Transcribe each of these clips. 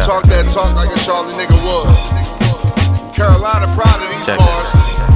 talk that talk like a Charlie nigga would. Carolina proud of these bars.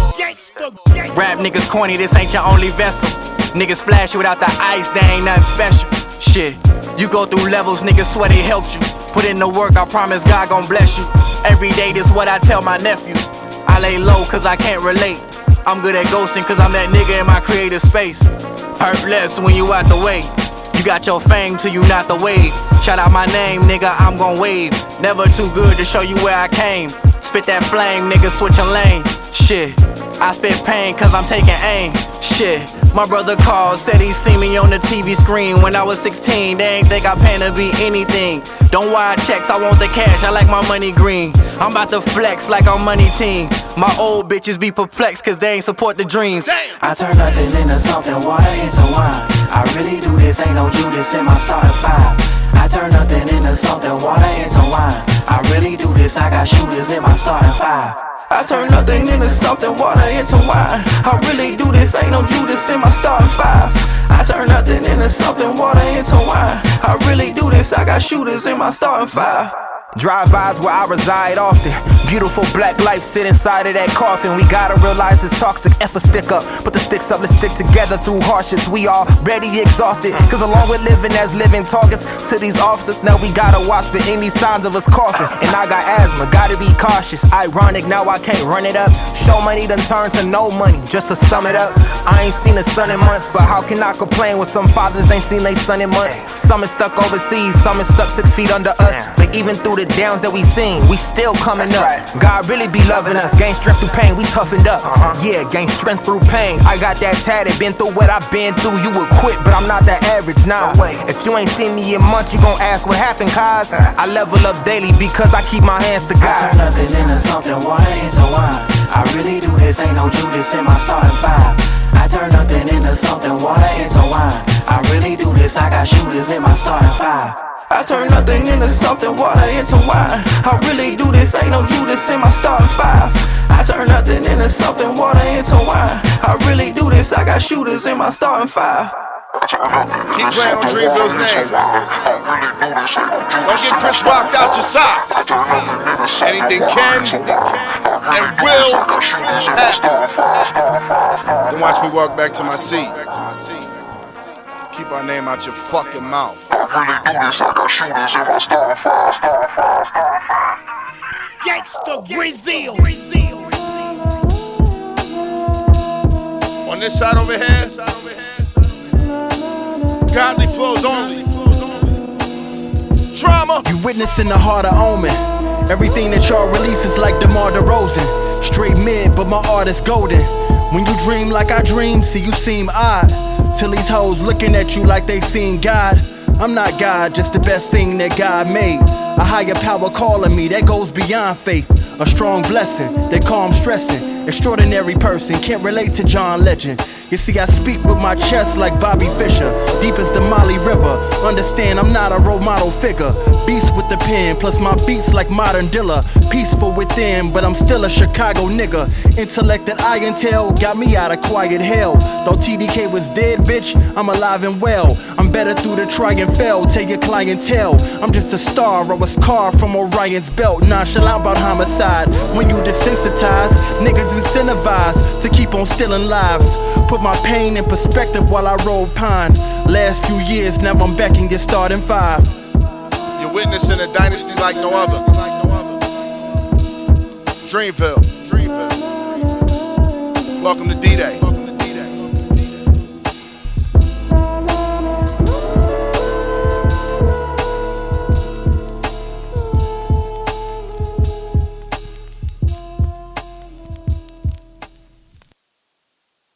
Rap niggas corny, this ain't your only vessel. Niggas flash you without the ice, they ain't nothing special. Shit, you go through levels, niggas swear they helped you. Put in the work, I promise God gon' bless you. Every day this what I tell my nephew. I lay low cause I can't relate. I'm good at ghosting cause I'm that nigga in my creative space. Hurt less when you out the way. You got your fame till you not the wave. Shout out my name, nigga, I'm gon' wave. Never too good to show you where I came. Spit that flame, nigga, switchin' lane. Shit, I spit pain cause I'm taking aim. Shit, my brother called, said he seen me on the TV screen when I was 16. They ain't think I plan to be anything. Don't wire checks, I want the cash, I like my money green. I'm about to flex like I'm money team. My old bitches be perplexed cause they ain't support the dreams. I turn nothing into something, water into wine. I really do this, ain't no Judas in my starting five. I turn nothing into something, water into wine. I really do this, I got shooters in my starting five. I turn nothing into something, water into wine. I really do this, ain't no Judas in my starting five. I turn nothing into something, water into wine. I really do this, I got shooters in my starting five. Drive-bys where I reside often. Beautiful black life sit inside of that coffin. We gotta realize it's toxic, F a stick up. Put the sticks up, let's stick together through hardships. We already exhausted, cause along with living as living targets to these officers, now we gotta watch for any signs of us coughing. And I got asthma, gotta be cautious. Ironic, now I can't run it up. Show money done turned to no money, just to sum it up. I ain't seen a son in months, but how can I complain when some fathers ain't seen they son in months? Some is stuck overseas, some is stuck 6 feet under us. But even through the downs that we seen, we still coming up. God really be loving us. Gain strength through pain, we toughened up. Yeah, gain strength through pain. I got that tatted, been through what I've been through. You would quit, but I'm not that average, nah. If you ain't seen me in months, you gon' ask what happened, cause I level up daily because I keep my hands to God. I turn nothing into something, water into wine. I really do this, ain't no Judas in my starting five. I turn nothing into something, water into wine. I really do this, I got shooters in my starting five. I turn nothing into something, water into wine. I really do this, ain't no Judas in my starting five. I turn nothing into something, water into wine. I really do this, I got shooters in my starting five. Keep playing on Dreamville's name. Don't get Chris rocked out your socks. Anything can and will happen. Then watch me walk back to my seat. Keep our name out your fucking mouth. Gangsta Brazil. On this side over here, godly flows only. Drama. You witnessing the heart of Omen. Everything that y'all release is like DeMar DeRozan. Straight mid, but my art is golden. When you dream like I dream, see you seem odd. Till these hoes looking at you like they seen God. I'm not God, just the best thing that God made. A higher power calling me, that goes beyond faith. A strong blessing, they call him stressing. Extraordinary person, can't relate to John Legend. You see, I speak with my chest like Bobby Fischer, deep as the Mali River. Understand, I'm not a role model figure. Beast with the pen, plus my beats like modern Dilla. Peaceful within, but I'm still a Chicago nigga. Intellect that I intel got me out of quiet hell. Though TDK was dead, bitch, I'm alive and well. I'm better through the try and fail, tell your clientele. I'm just a star, I was carved from Orion's belt. Nonchalant about homicide. When you desensitize, niggas incentivized to keep on stealing lives. Put my pain in perspective while I roll pine. Last few years, now I'm back in your starting five. You're witnessing a dynasty like no other. Dreamville. Welcome to D-Day.